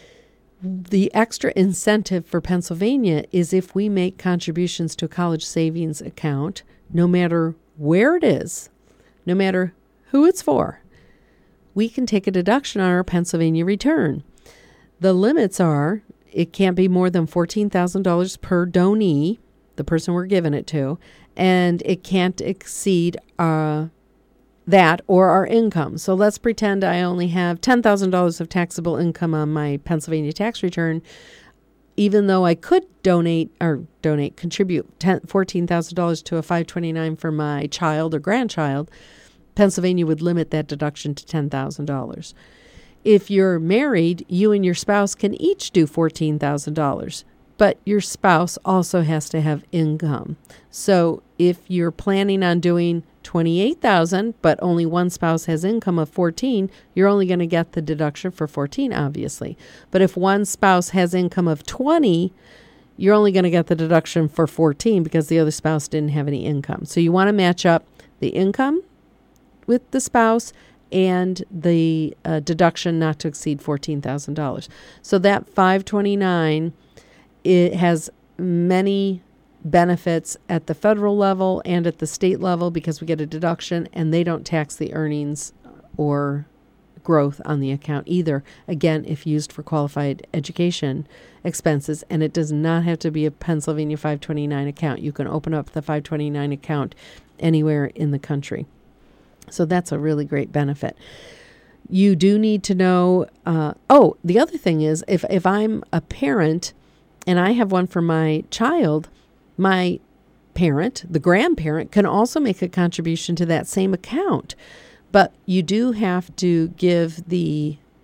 The extra incentive for Pennsylvania is if we make contributions to a college savings account, no matter where it is, no matter who it's for, we can take a deduction on our Pennsylvania return. The limits are, it can't be more than fourteen thousand dollars per donee, the person we're giving it to, and it can't exceed uh, that or our income. So let's pretend I only have ten thousand dollars of taxable income on my Pennsylvania tax return. Even though I could donate or donate, contribute fourteen thousand dollars to a five twenty-nine for my child or grandchild, Pennsylvania would limit that deduction to ten thousand dollars. If you're married, you and your spouse can each do fourteen thousand dollars, but your spouse also has to have income. So if you're planning on doing twenty-eight thousand dollars, but only one spouse has income of fourteen, you're only going to get the deduction for fourteen, obviously. But if one spouse has income of twenty, you're only going to get the deduction for fourteen because the other spouse didn't have any income. So you want to match up the income with the spouse and the uh, deduction not to exceed fourteen thousand dollars. So that five twenty-nine, it has many benefits at the federal level and at the state level because we get a deduction and they don't tax the earnings or growth on the account either. Again, if used for qualified education expenses, and it does not have to be a Pennsylvania five twenty-nine account. You can open up the five twenty-nine account anywhere in the country. So that's a really great benefit. You do need to know, uh, oh, the other thing is if, if I'm a parent and I have one for my child, my parent, the grandparent, can also make a contribution to that same account. But you do have to give the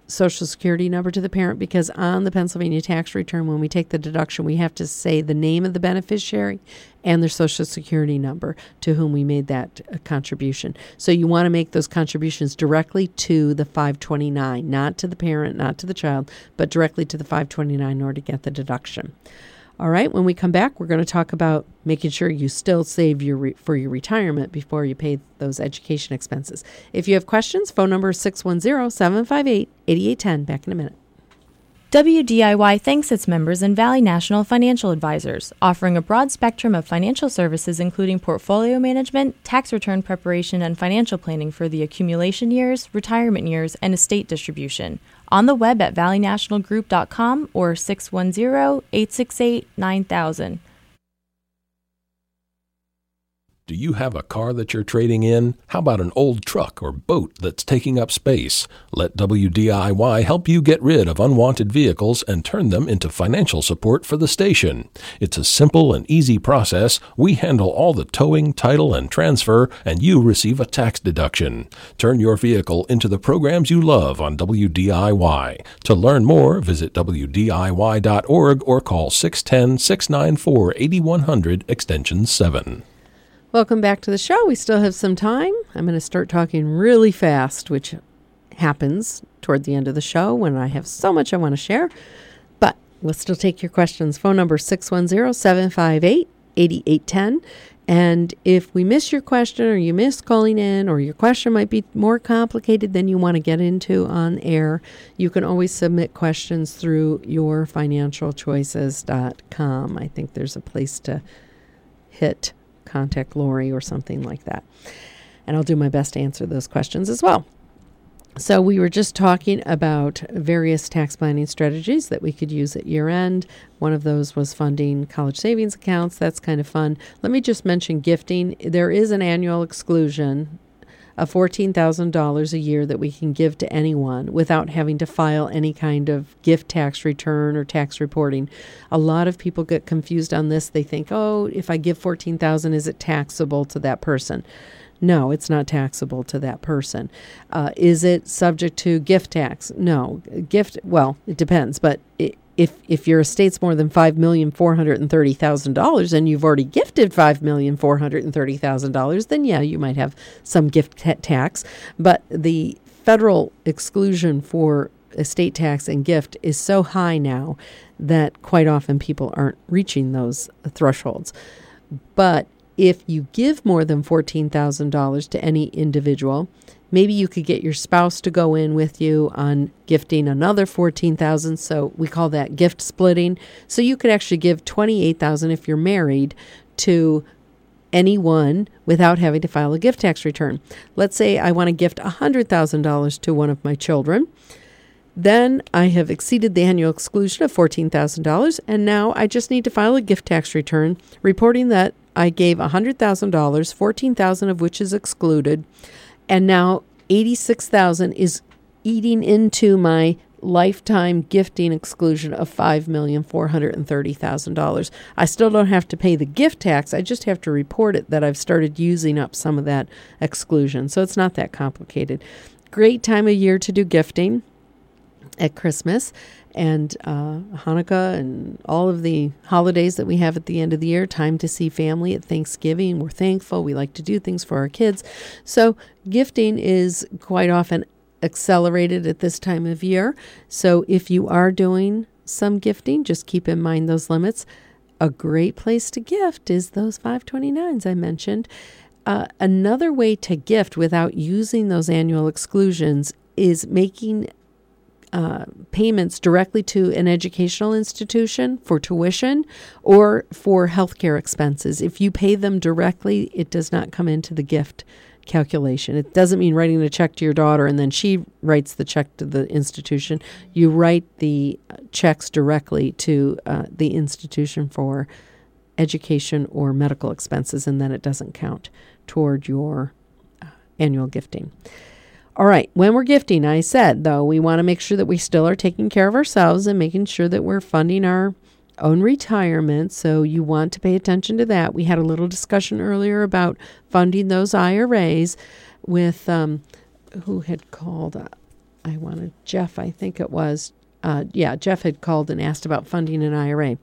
Social Security number to the parent, because on the Pennsylvania tax return, when we take the deduction, we have to say the name of the beneficiary and their Social Security number to whom we made that uh, contribution. So you want to make those contributions directly to the five twenty-nine, not to the parent, not to the child, but directly to the five twenty-nine in order to get the deduction. All right, when we come back, we're going to talk about making sure you still save your re- for your retirement before you pay those education expenses. If you have questions, phone number is six one zero, seven five eight, eight eight one zero. Back in a minute. W D I Y thanks its members and Valley National Financial Advisors, offering a broad spectrum of financial services including portfolio management, tax return preparation, and financial planning for the accumulation years, retirement years, and estate distribution. On the web at valley national group dot com or six one zero, eight six eight, nine thousand. Do you have a car that you're trading in? How about an old truck or boat that's taking up space? Let W D I Y help you get rid of unwanted vehicles and turn them into financial support for the station. It's a simple and easy process. We handle all the towing, title, and transfer, and you receive a tax deduction. Turn your vehicle into the programs you love on W D I Y. To learn more, visit W D I Y dot org or call six one zero, six nine four, eight one zero zero, extension seven. Welcome back to the show. We still have some time. I'm going to start talking really fast, which happens toward the end of the show when I have so much I want to share. But we'll still take your questions. Phone number six one zero, seven five eight, eight eight one zero. And if we miss your question or you miss calling in or your question might be more complicated than you want to get into on air, you can always submit questions through your financial choices dot com. I think there's a place to hit contact Lori or something like that. And I'll do my best to answer those questions as well. So we were just talking about various tax planning strategies that we could use at year end. One of those was funding college savings accounts. That's kind of fun. Let me just mention gifting. There is an annual exclusion of fourteen thousand dollars a year that we can give to anyone without having to file any kind of gift tax return or tax reporting. A lot of people get confused on this. They think, oh, if I give fourteen thousand dollars, is it taxable to that person? No, it's not taxable to that person. Uh, is it subject to gift tax? No. Gift, well, it depends, but it, If if your estate's more than five million four hundred thirty thousand dollars and you've already gifted five million four hundred thirty thousand dollars, then yeah, you might have some gift ta- tax. But the federal exclusion for estate tax and gift is so high now that quite often people aren't reaching those thresholds. But if you give more than fourteen thousand dollars to any individual, maybe you could get your spouse to go in with you on gifting another fourteen thousand dollars. So we call that gift splitting. So you could actually give twenty-eight thousand dollars if you're married to anyone without having to file a gift tax return. Let's say I want to gift one hundred thousand dollars to one of my children. Then I have exceeded the annual exclusion of fourteen thousand dollars, and now I just need to file a gift tax return reporting that I gave one hundred thousand dollars, fourteen thousand dollars of which is excluded, and now eighty-six thousand dollars is eating into my lifetime gifting exclusion of five million four hundred thirty thousand dollars. I still don't have to pay the gift tax. I just have to report it that I've started using up some of that exclusion. So it's not that complicated. Great time of year to do gifting at Christmas and uh, Hanukkah and all of the holidays that we have at the end of the year. Time to see family at Thanksgiving. We're thankful. We like to do things for our kids. So gifting is quite often accelerated at this time of year. So if you are doing some gifting, just keep in mind those limits. A great place to gift is those five twenty-nines I mentioned. Uh, another way to gift without using those annual exclusions is making Uh, payments directly to an educational institution for tuition or for healthcare expenses. If you pay them directly, it does not come into the gift calculation. It doesn't mean writing a check to your daughter and then she writes the check to the institution. You write the checks directly to uh, the institution for education or medical expenses, and then it doesn't count toward your uh, annual gifting. All right, when we're gifting, I said, though, we want to make sure that we still are taking care of ourselves and making sure that we're funding our own retirement. So you want to pay attention to that. We had a little discussion earlier about funding those I R As with, um, who had called? Uh, I wanted Jeff, I think it was, uh, yeah, Jeff had called and asked about funding an I R A.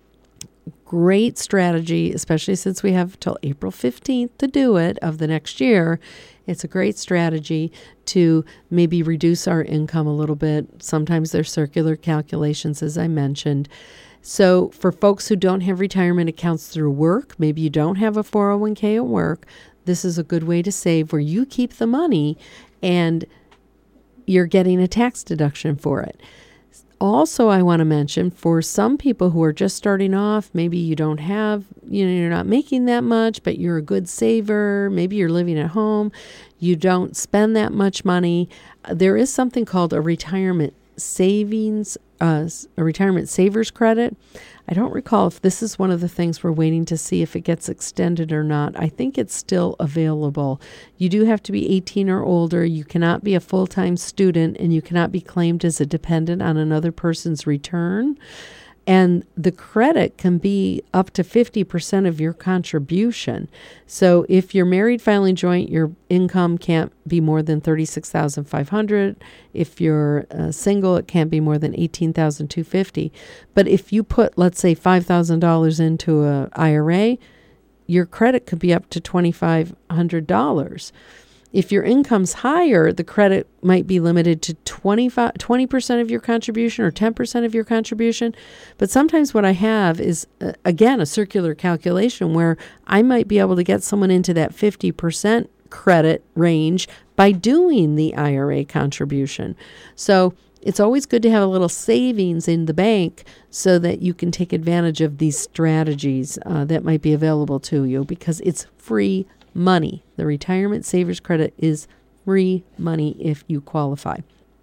Great strategy, especially since we have till April fifteenth to do it of the next year. It's a great strategy to maybe reduce our income a little bit. Sometimes there's circular calculations, as I mentioned. So for folks who don't have retirement accounts through work, maybe you don't have a four oh one k at work, this is a good way to save where you keep the money and you're getting a tax deduction for it. Also, I want to mention for some people who are just starting off, maybe you don't have, you know, you're not making that much, but you're a good saver. Maybe you're living at home. You don't spend that much money. There is something called a retirement savings, uh, a retirement savers credit. I don't recall if this is one of the things we're waiting to see if it gets extended or not. I think it's still available. You do have to be eighteen or older. You cannot be a full-time student, and you cannot be claimed as a dependent on another person's return. And the credit can be up to fifty percent of your contribution. So if you're married filing joint, your income can't be more than thirty-six thousand five hundred dollars. If you're uh, single, it can't be more than eighteen thousand two hundred fifty dollars. But if you put, let's say, five thousand dollars into an I R A, your credit could be up to twenty-five hundred dollars. If your income's higher, the credit might be limited to twenty-five, twenty percent of your contribution or ten percent of your contribution. But sometimes what I have is, uh, again, a circular calculation where I might be able to get someone into that fifty percent credit range by doing the I R A contribution. So it's always good to have a little savings in the bank so that you can take advantage of these strategies uh, that might be available to you, because it's free money. The retirement savers credit is free money if you qualify.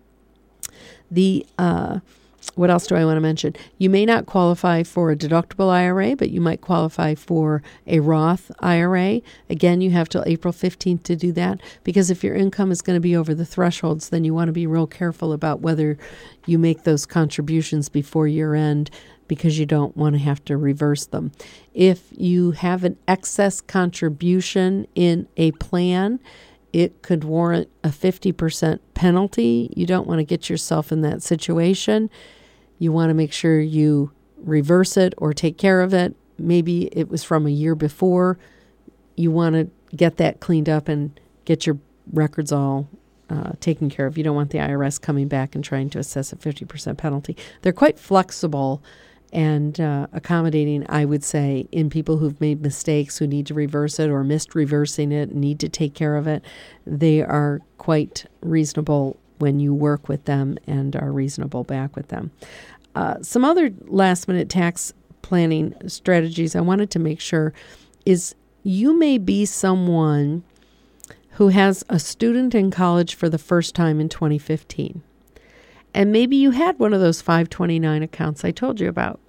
The uh, what else do I want to mention? You may not qualify for a deductible I R A, but you might qualify for a Roth I R A. Again, you have till April fifteenth to do that, because if your income is going to be over the thresholds, then you want to be real careful about whether you make those contributions before year end, because you don't want to have to reverse them. If you have an excess contribution in a plan, it could warrant a fifty percent penalty. You don't want to get yourself in that situation. You want to make sure you reverse it or take care of it. Maybe it was from a year before. You want to get that cleaned up and get your records all uh, taken care of. You don't want the I R S coming back and trying to assess a fifty percent penalty. They're quite flexible and uh, accommodating, I would say, in people who've made mistakes, who need to reverse it or missed reversing it, need to take care of it. They are quite reasonable when you work with them and are reasonable back with them. Uh, some other last-minute tax planning strategies I wanted to make sure is you may be someone who has a student in college for the first time in twenty fifteen. And maybe you had one of those five twenty-nine accounts I told you about.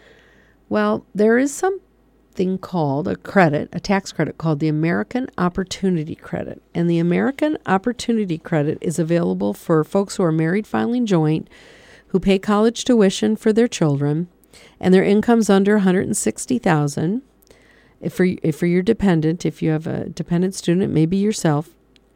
Well, there is something called a credit, a tax credit called the American Opportunity Credit. And the American Opportunity Credit is available for folks who are married filing joint, who pay college tuition for their children, and their income's under one hundred sixty thousand dollars. If for, if for your dependent, if you have a dependent student, maybe yourself,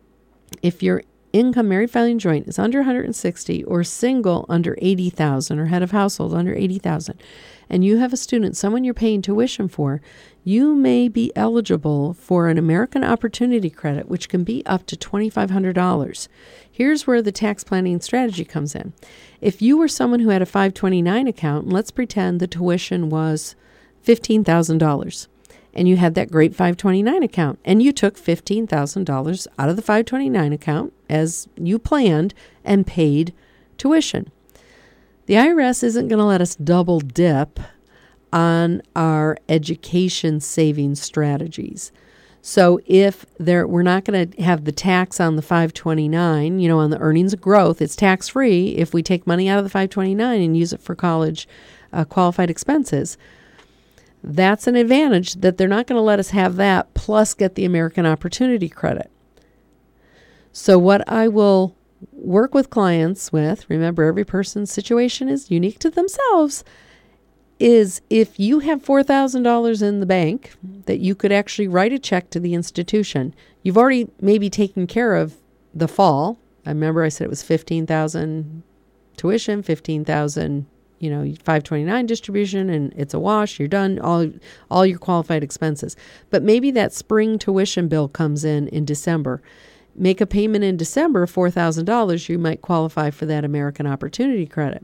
if your income married filing joint is under one hundred sixty or single under eighty thousand or head of household under eighty thousand, and you have a student, someone you're paying tuition for, you may be eligible for an American Opportunity Credit, which can be up to twenty-five hundred dollars. Here's where the tax planning strategy comes in. If you were someone who had a five twenty-nine account, and let's pretend the tuition was fifteen thousand dollars. And you had that great five twenty-nine account, and you took fifteen thousand dollars out of the five twenty-nine account as you planned and paid tuition. The I R S isn't going to let us double dip on our education savings strategies. So if there, we're not going to have the tax on the five twenty-nine, you know, on the earnings growth, it's tax-free if we take money out of the five twenty-nine and use it for college uh, qualified expenses. That's an advantage, that they're not going to let us have that plus get the American Opportunity Credit. So what I will work with clients with, remember every person's situation is unique to themselves, is if you have four thousand dollars in the bank that you could actually write a check to the institution. You've already maybe taken care of the fall I remember I said it was fifteen thousand tuition, fifteen thousand, you know, five twenty-nine distribution, and it's a wash. You're done. All all your qualified expenses. But maybe that spring tuition bill comes in in December. Make a payment in December of four thousand dollars. You might qualify for that American Opportunity Credit.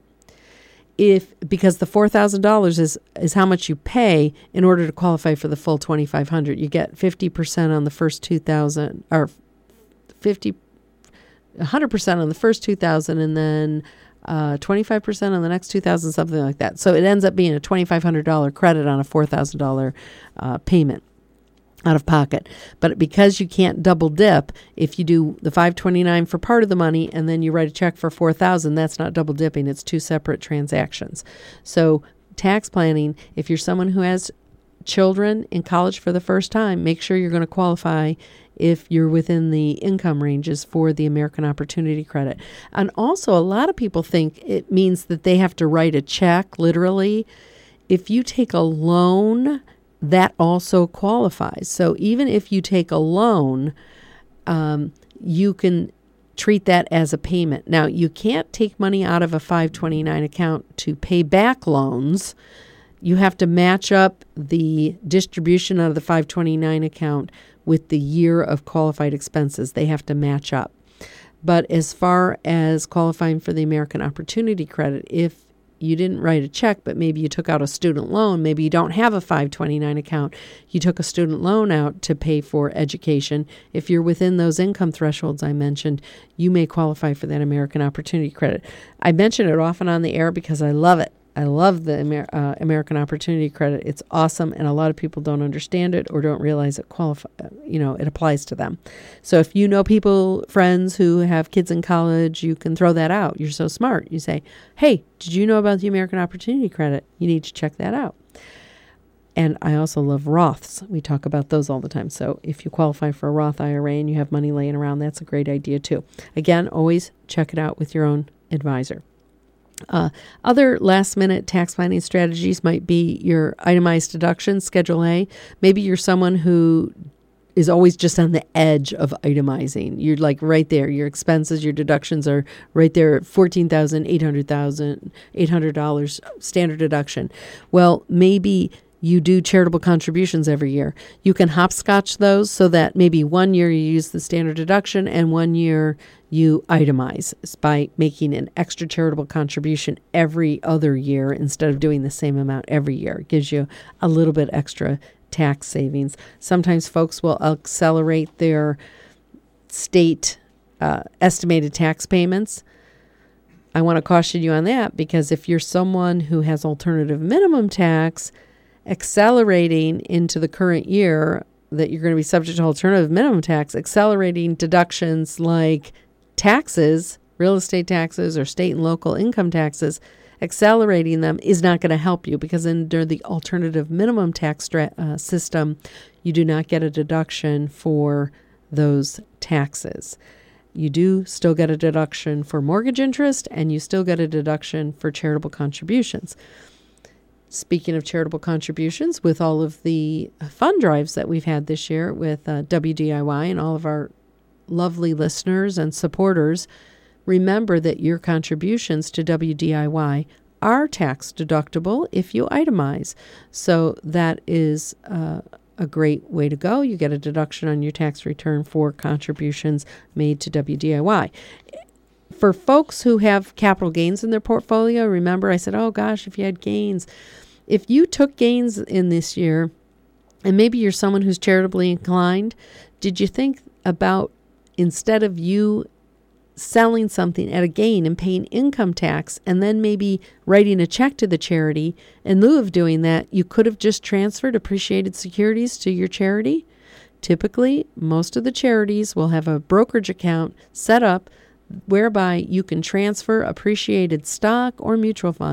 If because the four thousand dollars is is how much you pay in order to qualify for the full twenty-five hundred dollars. You get fifty percent on the first two thousand dollars, or fifty, one hundred percent on the first two thousand dollars, and then uh, twenty-five percent on the next two thousand dollars, something like that. So it ends up being a twenty-five hundred dollars credit on a four thousand dollars uh, payment out of pocket. But because you can't double dip, if you do the five twenty-nine for part of the money and then you write a check for four thousand dollars, that's not double dipping. It's two separate transactions. So tax planning, if you're someone who has children in college for the first time, make sure you're going to qualify if you're within the income ranges for the American Opportunity Credit. And also, a lot of people think it means that they have to write a check, literally. If you take a loan, that also qualifies. So even if you take a loan, um, you can treat that as a payment. Now, you can't take money out of a five twenty-nine account to pay back loans. You have to match up the distribution out of the five twenty-nine account with the year of qualified expenses. They have to match up. But as far as qualifying for the American Opportunity Credit, if you didn't write a check, but maybe you took out a student loan. Maybe you don't have a five twenty-nine account. You took a student loan out to pay for education. If you're within those income thresholds I mentioned, you may qualify for that American Opportunity Credit. I mention it often on the air because I love it. I love the Amer- uh, American Opportunity Credit. It's awesome, and a lot of people don't understand it or don't realize it qualify. You know, it applies to them. So if you know people, friends who have kids in college, you can throw that out. You're so smart. You say, "Hey, did you know about the American Opportunity Credit? You need to check that out." And I also love Roths. We talk about those all the time. So if you qualify for a Roth I R A and you have money laying around, that's a great idea too. Again, always check it out with your own advisor. Uh, other last-minute tax planning strategies might be your itemized deductions, Schedule A. Maybe you're someone who is always just on the edge of itemizing. You're like right there. Your expenses, your deductions are right there at fourteen thousand dollars, eight hundred thousand dollars, eight hundred dollars standard deduction. Well, maybe you do charitable contributions every year. You can hopscotch those so that maybe one year you use the standard deduction and one year you itemize by making an extra charitable contribution every other year instead of doing the same amount every year. It gives you a little bit extra tax savings. Sometimes folks will accelerate their state uh, estimated tax payments. I want to caution you on that because if you're someone who has alternative minimum tax, accelerating into the current year that you're going to be subject to alternative minimum tax, accelerating deductions like taxes, real estate taxes, or state and local income taxes, accelerating them is not going to help you because under the alternative minimum tax stra- uh, system, you do not get a deduction for those taxes. You do still get a deduction for mortgage interest, and you still get a deduction for charitable contributions. Speaking of charitable contributions, with all of the fund drives that we've had this year with uh, W D I Y and all of our lovely listeners and supporters, remember that your contributions to W D I Y are tax deductible if you itemize. So that is uh, a great way to go. You get a deduction on your tax return for contributions made to W D I Y. For folks who have capital gains in their portfolio, remember I said, oh gosh, if you had gains. If you took gains in this year, and maybe you're someone who's charitably inclined, did you think about instead of you selling something at a gain and paying income tax and then maybe writing a check to the charity, in lieu of doing that, you could have just transferred appreciated securities to your charity? Typically, most of the charities will have a brokerage account set up whereby you can transfer appreciated stock or mutual funds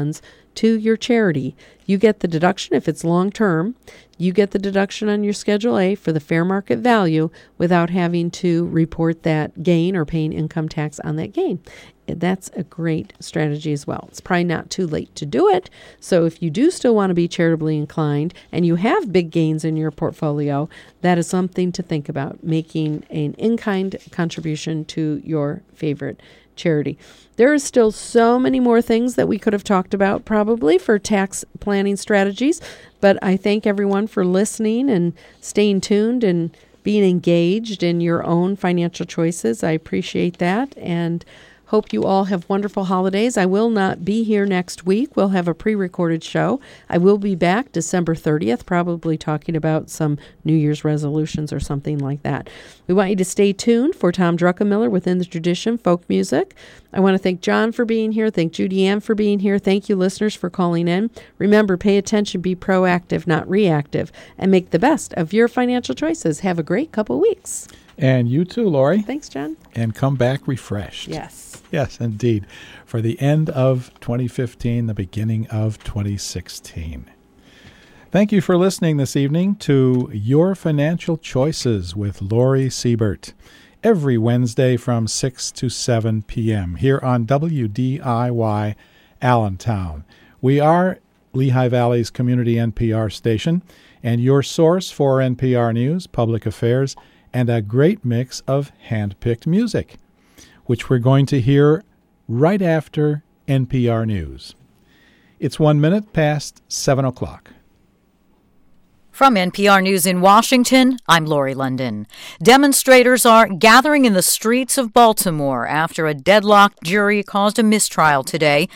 to your charity. You get the deduction if it's long-term. You get the deduction on your Schedule A for the fair market value without having to report that gain or paying income tax on that gain. That's a great strategy as well. It's probably not too late to do it. So if you do still want to be charitably inclined and you have big gains in your portfolio, that is something to think about, making an in-kind contribution to your favorite charity. There are still so many more things that we could have talked about probably for tax planning strategies, but I thank everyone for listening and staying tuned and being engaged in your own financial choices. I appreciate that, and hope you all have wonderful holidays. I will not be here next week. We'll have a pre-recorded show. I will be back December thirtieth, probably talking about some New Year's resolutions or something like that. We want you to stay tuned for Tom Druckenmiller Within the Tradition Folk Music. I want to thank John for being here. Thank Judy Ann for being here. Thank you, listeners, for calling in. Remember, pay attention, be proactive, not reactive, and make the best of your financial choices. Have a great couple weeks. And you too, Lori. Thanks, John. And come back refreshed. Yes. Yes, indeed. For the end of twenty fifteen, the beginning of twenty sixteen. Thank you for listening this evening to Your Financial Choices with Lori Siebert. Every Wednesday from six to seven p.m. here on W D I Y Allentown. We are Lehigh Valley's community N P R station and your source for N P R news, public affairs, and a great mix of hand-picked music, which we're going to hear right after N P R News. It's one minute past seven o'clock. From N P R News in Washington, I'm Lori London. Demonstrators are gathering in the streets of Baltimore after a deadlocked jury caused a mistrial today